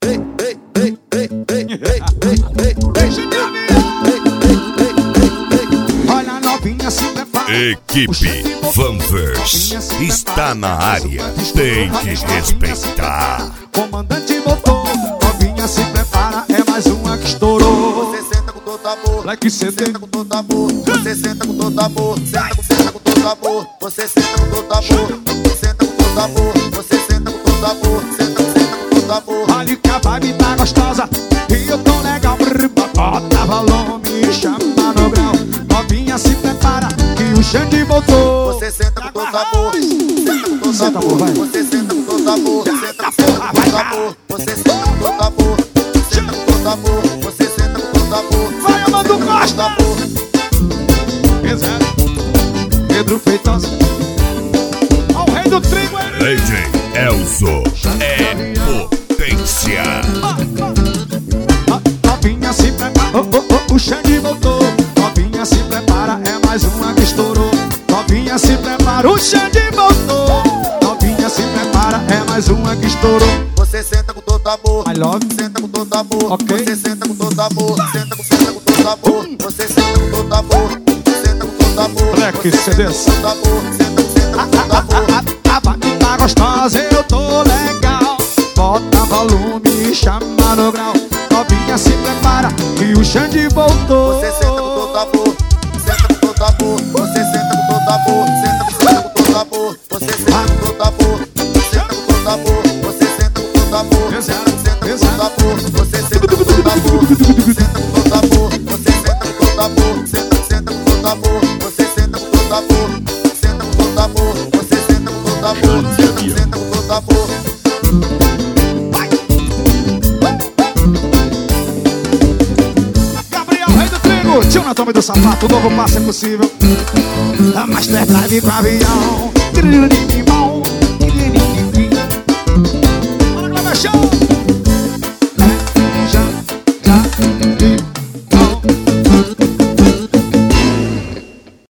Olha a novinha se prepara. Equipe Fanverse está na área, tem que respeitar. Comandante botou, novinha se prepara, é mais uma que estourou. Você senta com todo amor, Black CD. senta com todo amor. Você senta com todo amor, senta com todo amor. Você senta com todo amor, senta com todo amor. Você senta com todo amor, senta com todo amor. Olha que a vibe tá gostosa e eu tô legal. Bota volume e chama no grau. Novinha se prepara que o Xande voltou. Você senta com todo amor, senta com todo Senta, amor. vai. Você senta com todo amor, senta com todo amor. Você senta com todo amor, senta com todo amor. Você senta com todo amor. Vai, Amado Costa! Pedro Feitosa. Ó o rei do trigo, hein? DJ Elzo é potência. Novinha se prepara, o Xande voltou. Novinha se prepara, é mais uma que estourou. Novinha se prepara, o Xande voltou. Novinha se prepara, é mais uma que estourou. Você senta com todo amor, I love. senta com todo amor. Ok. Você senta com todo amor, senta com todo amor. Você senta com todo amor, senta com todo amor. Black Você CD. senta com todo amor, senta com todo amor. A vibe tá gostosa, eu tô legal. Bota volume e chama no grau. Novinha se prepara que o Xande voltou. Você senta com todo amor, senta com todo amor. Você senta com todo amor, senta com todo amor. Você senta com todo amor, senta com todo amor. Você senta com todo amor, senta com todo amor. Você senta com todo amor, senta com todo amor. Você senta com todo amor, senta com todo amor. Você senta com todo amor, senta com todo amor. Você senta com todo amor, senta com todo amor. Gabriel, rei do trigo, tio na toma do sapato, o novo passo é possível. A Master Drive com avião. Bora, Glória Show! Já